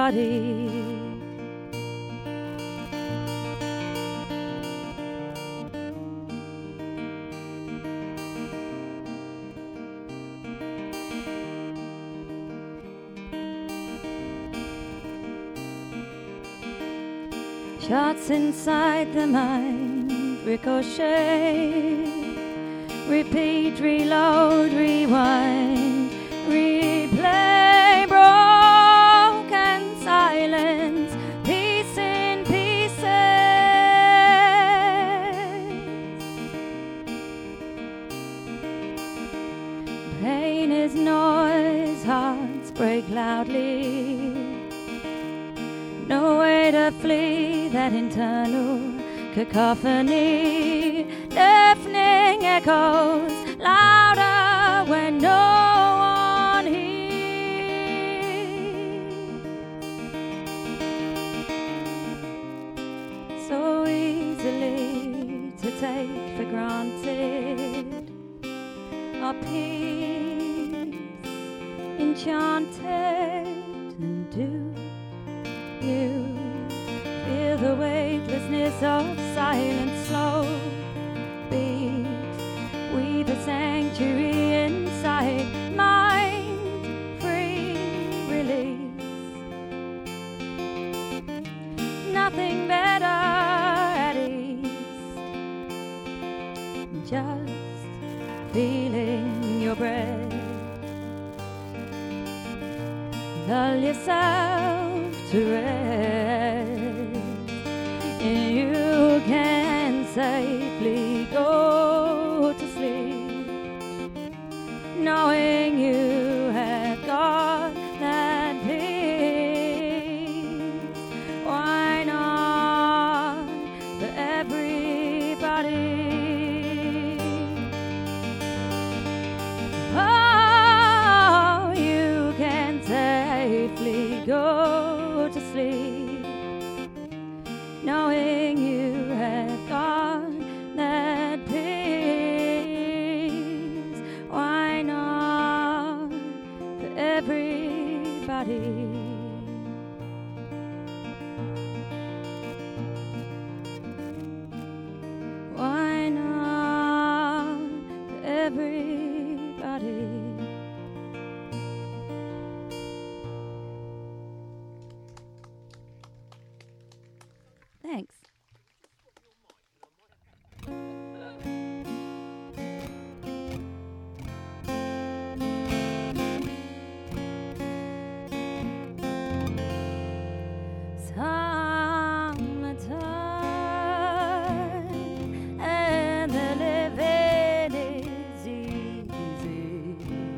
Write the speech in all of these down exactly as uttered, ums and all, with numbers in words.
everybody. Shots inside the mind, ricochet, repeat, reload, rewind, replay, broken silence, piece in pieces. Pain is noise, hearts break loudly. No way to flee that internal cacophony. Deafening echoes louder when no one hears. So easily to take for granted our peace, enchanted, and do you feel the weightlessness of silence slow beat? We've a sanctuary inside, mind free release. Nothing better at ease, just feeling your breath. Lull yourself to rest, and you can safely go to sleep, knowing you have got that peace. Why not for everybody? Oh, you can safely go to sleep, knowing you have got that peace. Why not for everybody? Why not for everybody? Thanks. Summertime and the living is easy.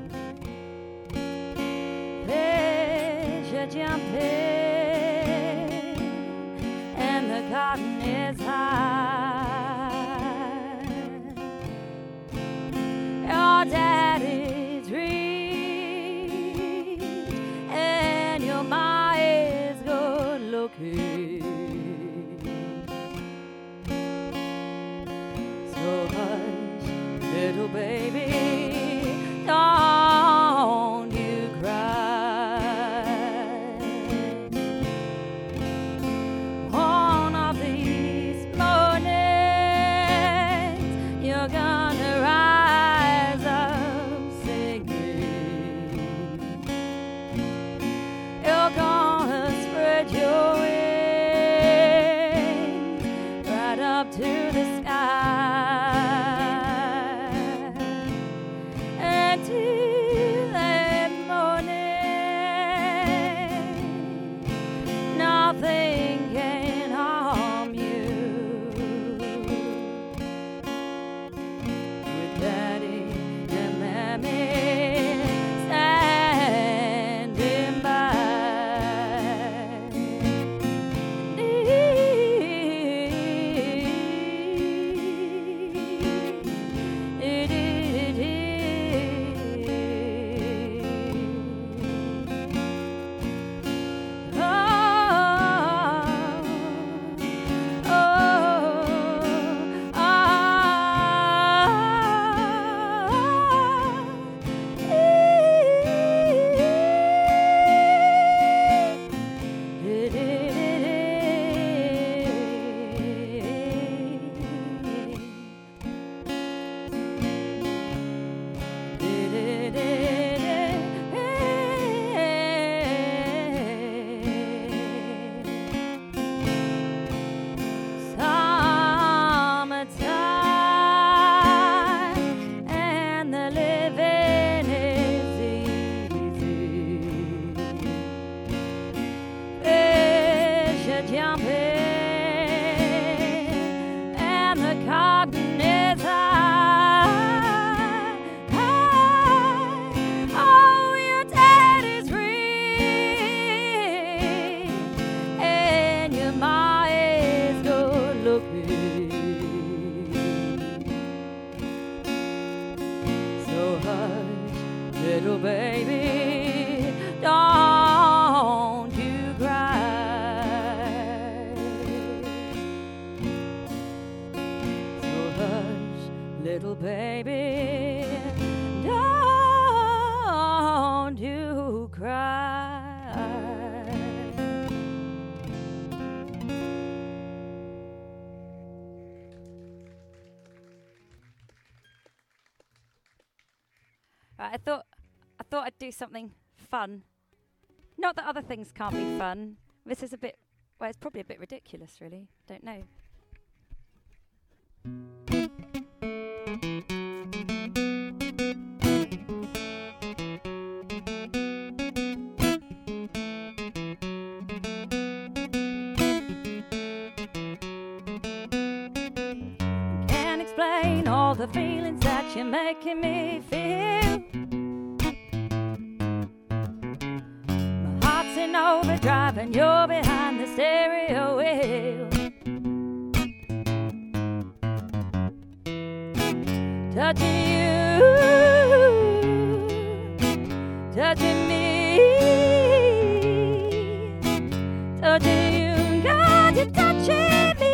Fish are jumping and the cotton is high. Your daddy's rich and your ma is good looking. So hush, little baby, don't you cry. little baby, don't you cry. So hush, little baby, don't you cry. Right, I thought I thought I'd do something fun. Not that other things can't be fun. This is a bit, well, it's probably a bit ridiculous, really. Don't know. Can't explain all the feelings that you're making me feel. In overdrive and you're behind the stereo wheel. Touching you, touching me, touching you, God, you're touching me.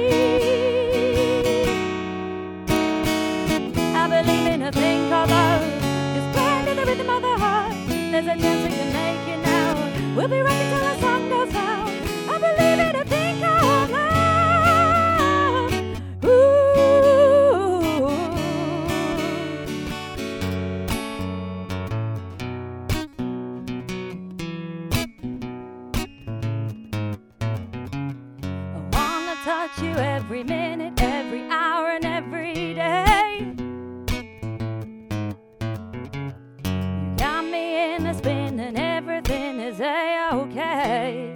I believe in a thing called love, just playing in the rhythm of the heart. There's a chance we can make it now. We'll be rocking till the sun goes down. I believe in a thing called love. Ooh. I wanna touch you every minute, every hour, and every day. You got me in a spin and everything is a-okay.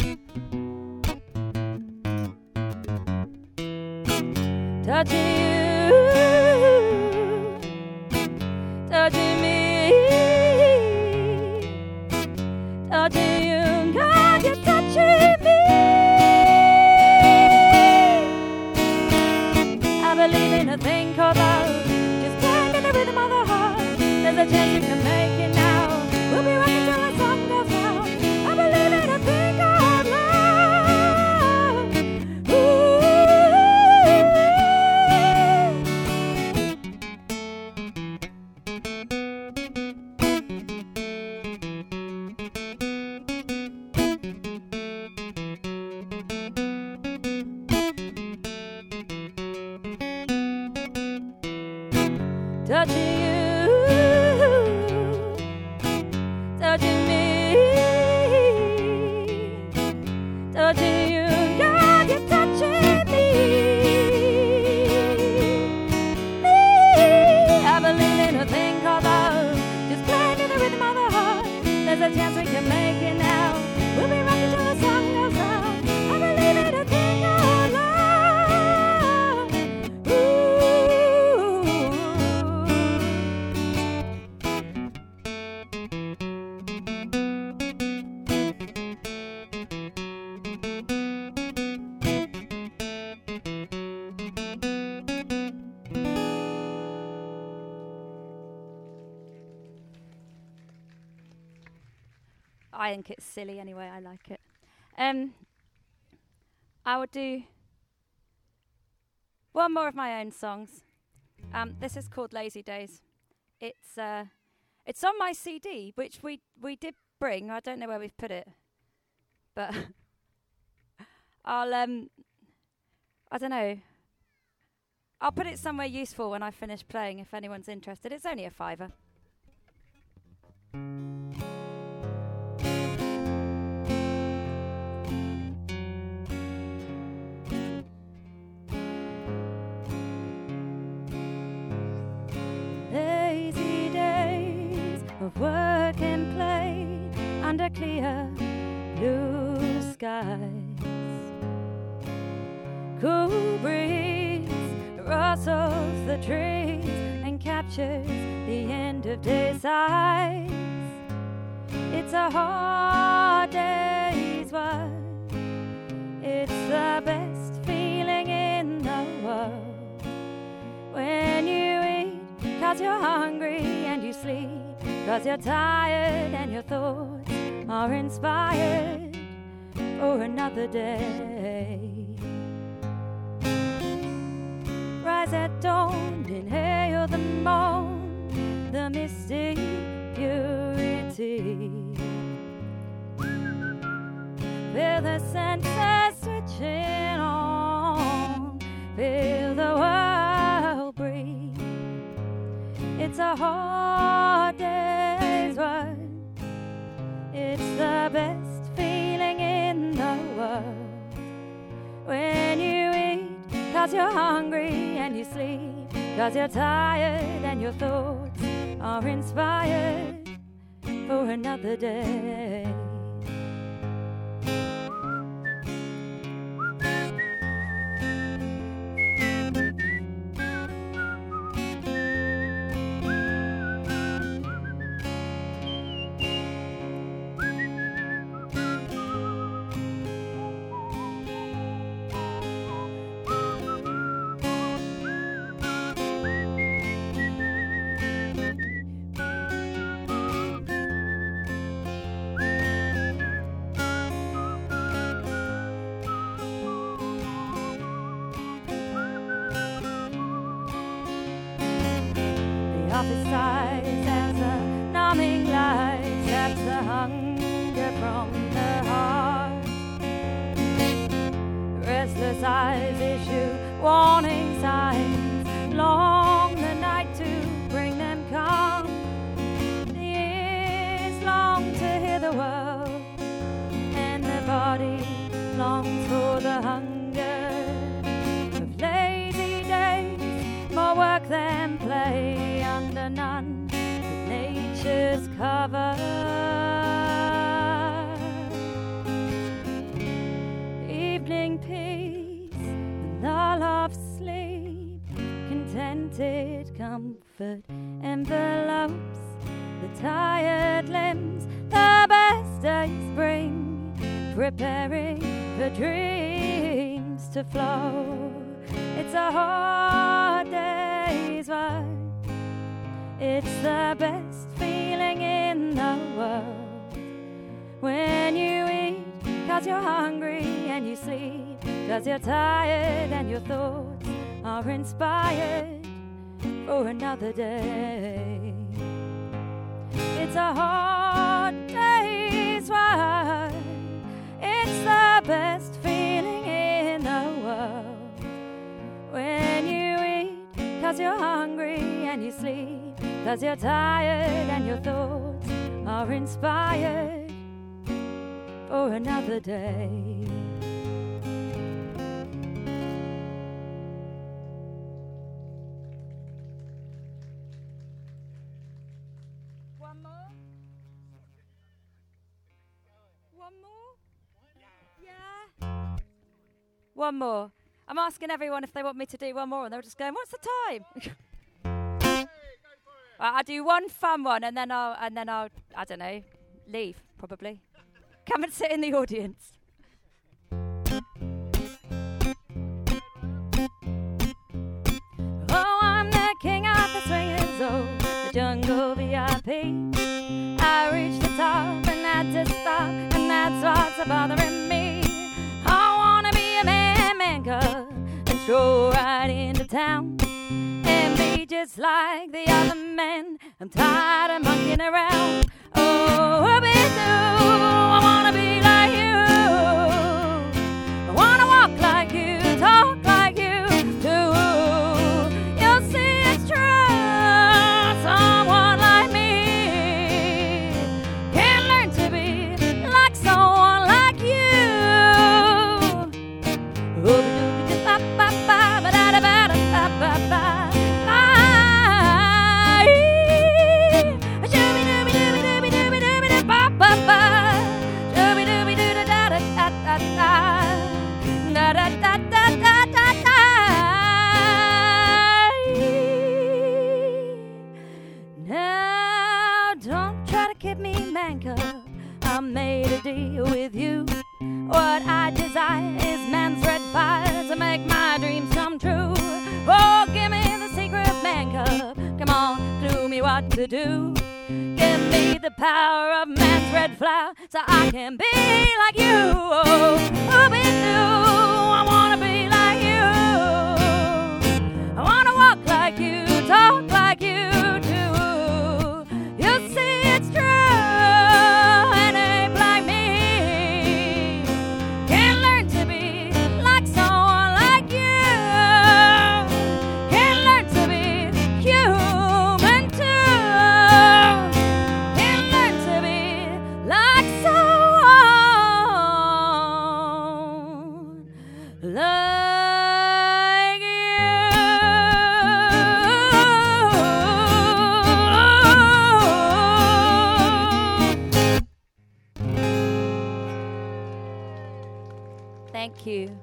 Touching you, touching me, touching you, God, you're touching me. I believe in a thing called love, just playing in the rhythm of the heart. There's a chance we can make it now. We'll be rocking till the sun goes down. I believe in a thing called love. Ooh. Touching you, touching me, touching you, God, you're touching me. Me, I believe in a thing called love, just playing in the rhythm of the heart. There's a chance we can make it now. We'll be rocking till the sun goes down. I believe in a thing called love. I think it's silly anyway. I like it. Um, I would do one more of my own songs. Um, this is called Lazy Days. It's uh, it's on my C D, which we we did bring. I don't know where we've put it, but I'll um, I don't know. I'll put it somewhere useful when I finish playing. If anyone's interested, it's only a fiver. Lazy days of work and play under clear blue skies. Cool breeze rustles the trees and captures the end of day sighs. It's a hard day's work. It's the best feeling in the world when you eat 'cause you're hungry and you sleep 'cause you're tired and your thoughts are inspired for another day. Rise at dawn, inhale the morn, the mystic purity. Feel the senses switching on, feel the world breathe. It's a hard day's work, it's the best feeling in the world. When you eat 'cause you're hungry, and you sleep 'cause you're tired, and your thoughts are inspired for another day. Office sighs as a numbing light zaps the hunger from the heart. Restless eyes issue warning signs, long the night to bring them calm. The ears long to hear the world, and the body longs for the hunger of lazy days, more work than play, under none but nature's cover. Evening peace and lull of sleep, contented comfort envelopes the tired limbs. The best days bring, preparing for dreams to flow. It's a hard day's work, it's the best feeling in the world. When you eat 'cause you're hungry, and you sleep 'cause you're tired, and your thoughts are inspired for another day. It's a hard day's work, it's the best feeling in the world. When you eat 'cause you're hungry, and you sleep 'cause you're tired, and your thoughts are inspired for another day. One more? One more? Yeah. One more. I'm asking everyone if they want me to do one more, and they're just going, "What's the time?" Right, I'll do one fun one, and then I'll, and then I'll, I don't know, leave probably. Come and sit in the audience. Oh, I'm the king of the swingers, oh, the jungle V I P. I reached the top and had to stop, and that's what's bothering me. I wanna be a man, man cub, and stroll right into town, and be just like the other men. I'm tired of monkeying around. Oh, whoopie-doo, I wanna be like you. I wanna walk like you, talk like you do. You'll see it's true. Someone like me can learn to be like someone like you. Whoopie-doo-ba-ba-ba-ba-da-da-ba-da-ba-ba-ba. Now don't try to kid me, man cub, I made a deal with you. What I desire is man's red fire to make my dreams come true. Oh, give me the secret, man cub, come on, clue me what to do. Give me the power of man's red flower, so I can be like you. Oh, be do. I wanna be like you. I wanna walk like you, talk like you do. You see it's true, an ape like me can learn to be like someone like you. Can learn to be human too. Can learn to be like someone like you. Thank you.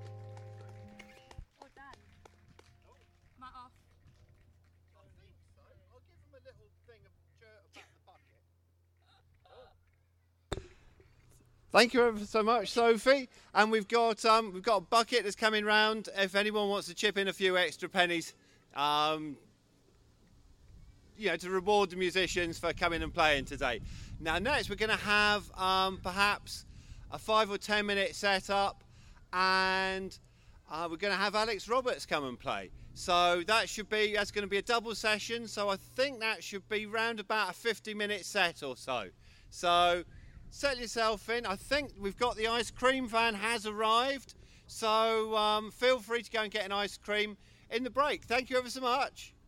Thank you ever so much, Sophie. And we've got um, we've got a bucket that's coming round. If anyone wants to chip in a few extra pennies, um, you know, to reward the musicians for coming and playing today. Now, next we're going to have um, perhaps a five or ten minute setup, and uh, we're going to have Alex Roberts come and play. So that should be that's going to be a double session. So I think that should be round about a fifty minute set or so. So settle yourself in. I think we've got the ice cream van has arrived. So um, feel free to go and get an ice cream in the break. Thank you ever so much.